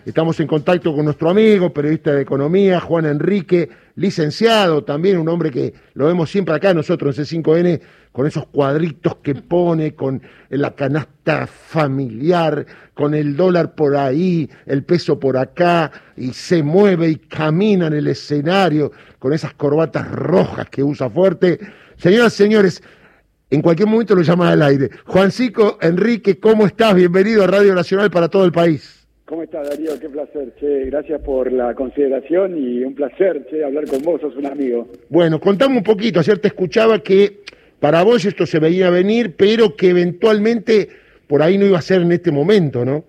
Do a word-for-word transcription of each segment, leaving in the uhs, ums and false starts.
Estamos en contacto con nuestro amigo, periodista de economía, Juan Enrique, licenciado también, un hombre que lo vemos siempre acá nosotros en C cinco N, con esos cuadritos que pone, con la canasta familiar, con el dólar por ahí, el peso por acá, y se mueve y camina en el escenario con esas corbatas rojas que usa fuerte. Señoras y señores, en cualquier momento lo llama al aire. Juancico Enrique, ¿cómo estás? Bienvenido a Radio Nacional para todo el país. ¿Cómo estás, Darío? Qué placer, che. Gracias por la consideración y un placer, che, hablar con vos, sos un amigo. Bueno, contame un poquito. Ayer te escuchaba que para vos esto se veía venir, pero que eventualmente por ahí no iba a ser en este momento, ¿no?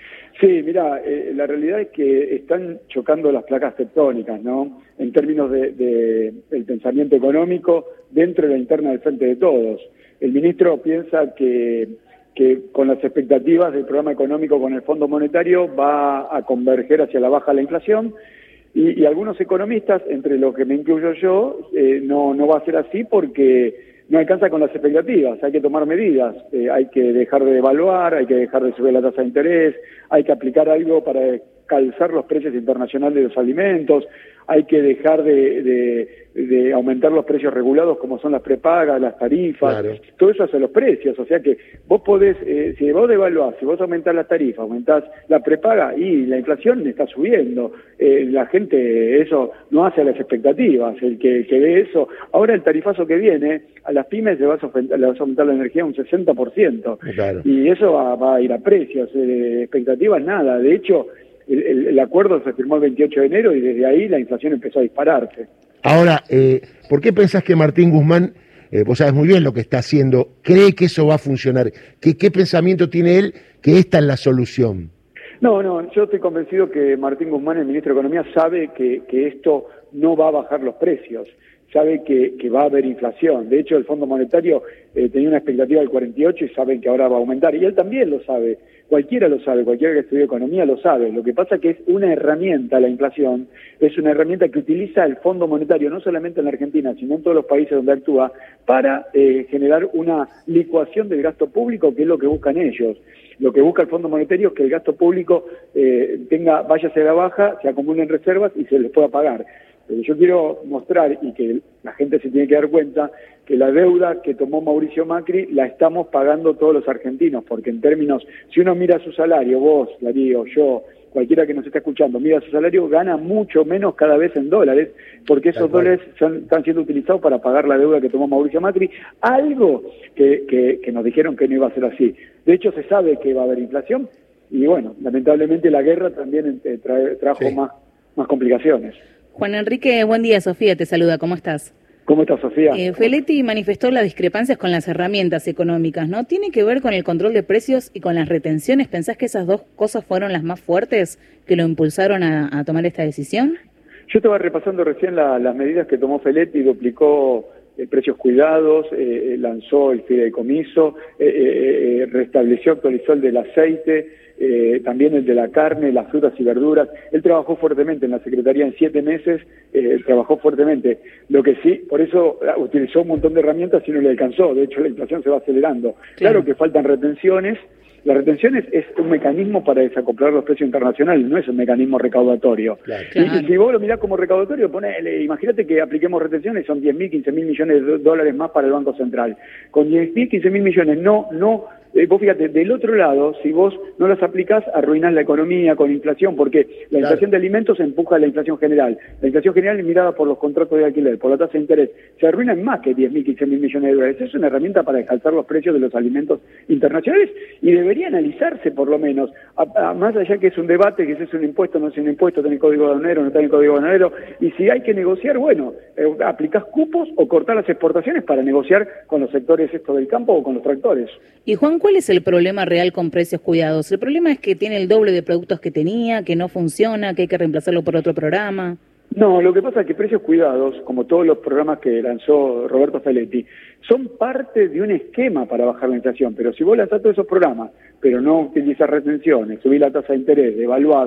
Sí, mira, eh, la realidad es que están chocando las placas tectónicas, ¿no? En términos de, de el pensamiento económico dentro de la interna del Frente de Todos. El ministro piensa que que con las expectativas del programa económico con el Fondo Monetario va a converger hacia la baja la inflación y, y algunos economistas, entre los que me incluyo yo, eh, no, no va a ser así porque no alcanza con las expectativas, hay que tomar medidas, eh, hay que dejar de devaluar, hay que dejar de subir la tasa de interés, hay que aplicar algo para calzar los precios internacionales de los alimentos, hay que dejar de, de, de aumentar los precios regulados como son las prepagas, las tarifas, claro. Todo eso hace los precios, o sea que vos podés, eh, si vos devaluás, si vos aumentás las tarifas, aumentás la prepaga y la inflación está subiendo, eh, la gente eso no hace a las expectativas, el que, el que ve eso, ahora el tarifazo que viene, a las pymes le vas a aumentar, le vas a aumentar la energía un sesenta por ciento, claro. Y eso va, va a ir a precios, eh, expectativas nada, de hecho El, el, el acuerdo se firmó el veintiocho de enero y desde ahí la inflación empezó a dispararse. Ahora, eh, ¿por qué pensás que Martín Guzmán, eh, vos sabés muy bien lo que está haciendo, cree que eso va a funcionar? ¿Qué, qué pensamiento tiene él que esta es la solución? No, no, yo estoy convencido que Martín Guzmán, el ministro de Economía, sabe que, que esto no va a bajar los precios, sabe que, que va a haber inflación. De hecho, el Fondo Monetario eh, tenía una expectativa del cuarenta y ocho y saben que ahora va a aumentar. Y él también lo sabe. Cualquiera lo sabe, cualquiera que estudió economía lo sabe. Lo que pasa es que es una herramienta, la inflación, es una herramienta que utiliza el Fondo Monetario, no solamente en la Argentina, sino en todos los países donde actúa, para eh, generar una licuación del gasto público, que es lo que buscan ellos. Lo que busca el Fondo Monetario es que el gasto público eh, tenga, vaya hacia la baja, se acumulen reservas y se les pueda pagar. Pero yo quiero mostrar, y que la gente se tiene que dar cuenta, que la deuda que tomó Mauricio Macri la estamos pagando todos los argentinos, porque en términos, si uno mira su salario, vos, Darío, yo, cualquiera que nos esté escuchando, mira su salario, gana mucho menos cada vez en dólares, porque esos dólares son, están siendo utilizados para pagar la deuda que tomó Mauricio Macri, algo que, que, que nos dijeron que no iba a ser así. De hecho, se sabe que va a haber inflación, y bueno, lamentablemente la guerra también trae, trajo sí. más, más complicaciones. Juan Enrique, buen día, Sofía te saluda, ¿cómo estás? ¿Cómo estás, Sofía? Eh, Feletti manifestó las discrepancias con las herramientas económicas, ¿no? ¿Tiene que ver con el control de precios y con las retenciones? ¿Pensás que esas dos cosas fueron las más fuertes que lo impulsaron a, a tomar esta decisión? Yo estaba repasando recién la, las medidas que tomó Feletti, duplicó eh, precios cuidados, eh, lanzó el fideicomiso, eh, eh, restableció, actualizó el del aceite, Eh, también el de la carne, las frutas y verduras. Él trabajó fuertemente en la Secretaría en siete meses, eh, trabajó fuertemente. Lo que sí, por eso utilizó un montón de herramientas y no le alcanzó. De hecho, la inflación se va acelerando. Claro, claro que faltan retenciones. Las retenciones es un mecanismo para desacoplar los precios internacionales, no es un mecanismo recaudatorio. Claro. Y, y si vos lo mirás como recaudatorio, ponele, imagínate que apliquemos retenciones, son diez mil, quince mil millones de dólares más para el Banco Central. Con diez mil, quince mil millones, no, no, eh, vos fíjate, del otro lado, si vos no las aplicás, arruinás la economía con inflación, porque la claro. inflación de alimentos empuja la inflación general. La inflación general es mirada por los contratos de alquiler, por la tasa de interés. Se arruinan más que diez mil, quince mil millones de dólares. Es una herramienta para descalzar los precios de los alimentos internacionales y de debería analizarse por lo menos, a, a, más allá que es un debate, que si es un impuesto, no es un impuesto, está en el Código Aduanero, no está en el Código Aduanero, y si hay que negociar, bueno, eh, aplicás cupos o cortar las exportaciones para negociar con los sectores estos del campo o con los tractores. Y Juan, ¿cuál es el problema real con precios cuidados? El problema es que tiene el doble de productos que tenía, que no funciona, que hay que reemplazarlo por otro programa. No, lo que pasa es que Precios Cuidados, como todos los programas que lanzó Roberto Feletti, son parte de un esquema para bajar la inflación, pero si vos lanzás todos esos programas, pero no utilizás retenciones, subís la tasa de interés, devaluás,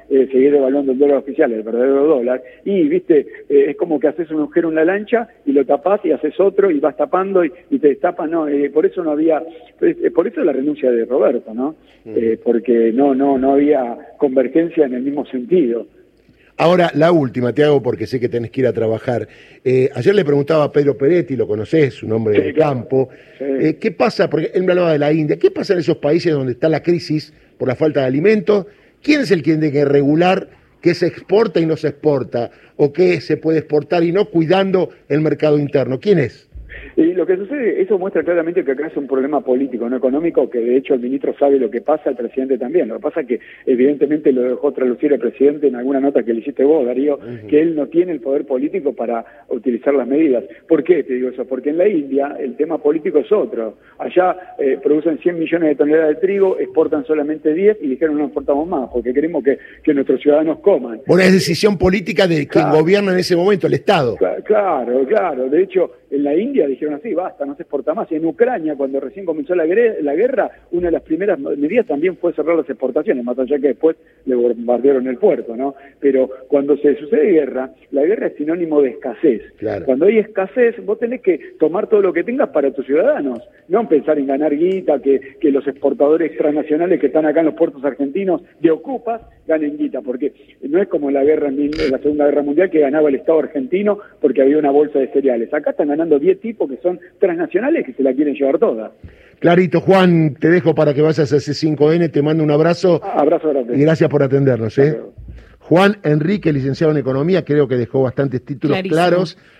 eh, seguir devaluando el dólar oficial, el verdadero dólar, y viste, eh, es como que haces un agujero en la lancha y lo tapás y haces otro y vas tapando y, y te destapas, no, eh, por eso no había, pues, eh, por eso la renuncia de Roberto, ¿no? Eh, porque no, no, no había convergencia en el mismo sentido. Ahora, la última, te hago porque sé que tenés que ir a trabajar. Eh, ayer le preguntaba a Pedro Peretti, lo conocés, un hombre Sí, de claro. campo, Sí. eh, ¿qué pasa? Porque él me hablaba de la India, ¿qué pasa en esos países donde está la crisis por la falta de alimentos? ¿Quién es el que tiene que regular qué se exporta y no se exporta? ¿O qué se puede exportar y no, cuidando el mercado interno? ¿Quién es? Y lo que sucede, eso muestra claramente que acá es un problema político, no económico, que de hecho el ministro sabe lo que pasa, el presidente también. Lo que pasa es que evidentemente lo dejó traducir el presidente en alguna nota que le hiciste vos, Darío, uh-huh. que él no tiene el poder político para utilizar las medidas. ¿Por qué te digo eso? Porque en la India el tema político es otro. Allá eh, producen cien millones de toneladas de trigo, exportan solamente diez y dijeron no exportamos más, porque queremos que, que nuestros ciudadanos coman. Bueno, es decisión política de quien claro. gobierna en ese momento, el Estado. Claro, claro. De hecho, en la India dijeron así, basta, no se exporta más. Y en Ucrania, cuando recién comenzó la, la guerra, una de las primeras medidas también fue cerrar las exportaciones, más allá que después le bombardearon el puerto, ¿no? Pero cuando se sucede guerra, la guerra es sinónimo de escasez. Claro. Cuando hay escasez, vos tenés que tomar todo lo que tengas para tus ciudadanos, no pensar en ganar guita, que, que los exportadores transnacionales que están acá en los puertos argentinos de ocupas ganen guita, porque no es como la guerra en la Segunda Guerra Mundial que ganaba el Estado argentino porque había una bolsa de cereales. Acá están ganando diez tipos que son transnacionales que se la quieren llevar toda. Clarito, Juan, te dejo para que vayas a C cinco N, te mando un abrazo. Ah, abrazo grande. Y gracias por atendernos. ¿eh? Juan Enrique, licenciado en Economía, creo que dejó bastantes títulos Clarísimo. claros